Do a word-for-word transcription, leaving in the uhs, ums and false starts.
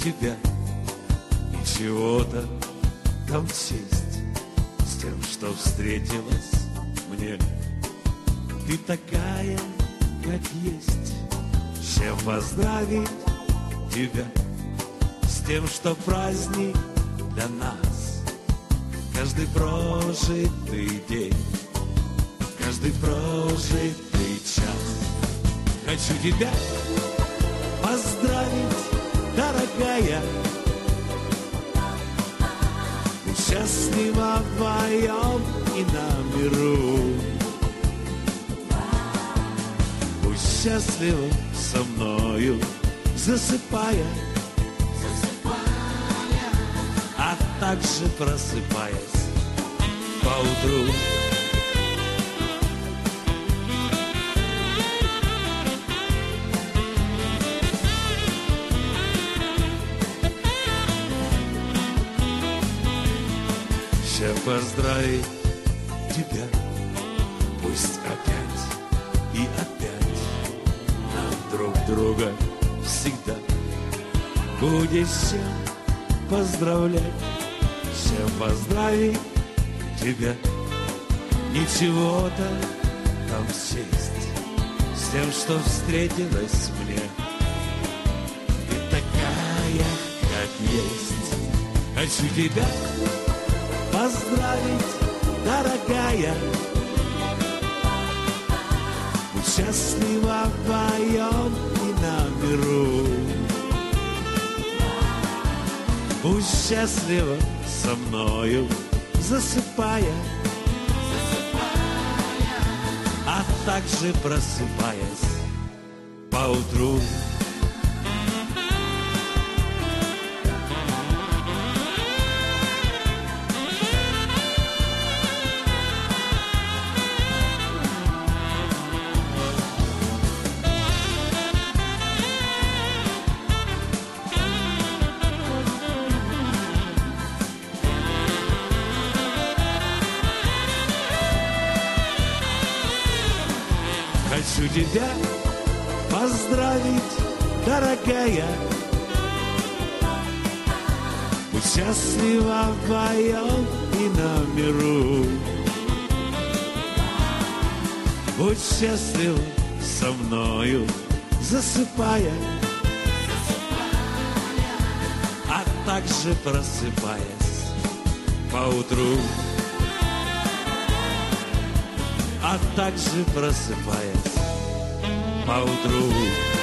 тебя и чего-то там честь с тем, что встретилась мне. Ты такая, как есть, с чем поздравить тебя, с тем, что праздник для нас. Каждый прожитый день, каждый прожитый час. Хочу тебя поздравить, дорогая, будь счастлива вдвоем и на миру. Будь счастлива со мною, засыпая, а также просыпаясь поутру. Хочу поздравить тебя, пусть опять и опять нам друг друга всегда будет с чем поздравлять, с чем поздравить тебя. Ничего-то там сесть с тем, что встретилась мне. Ты такая, как есть. Хочу тебя поздравить, дорогая, будь счастлива вдвоем и на миру. Будь счастлива со мною, засыпая, а также просыпаясь поутру. Хочу тебя поздравить, дорогая, будь счастлива вдвоем и на миру. Будь счастлива со мною, засыпая, а также просыпаясь поутру. А также просыпаясь поутру.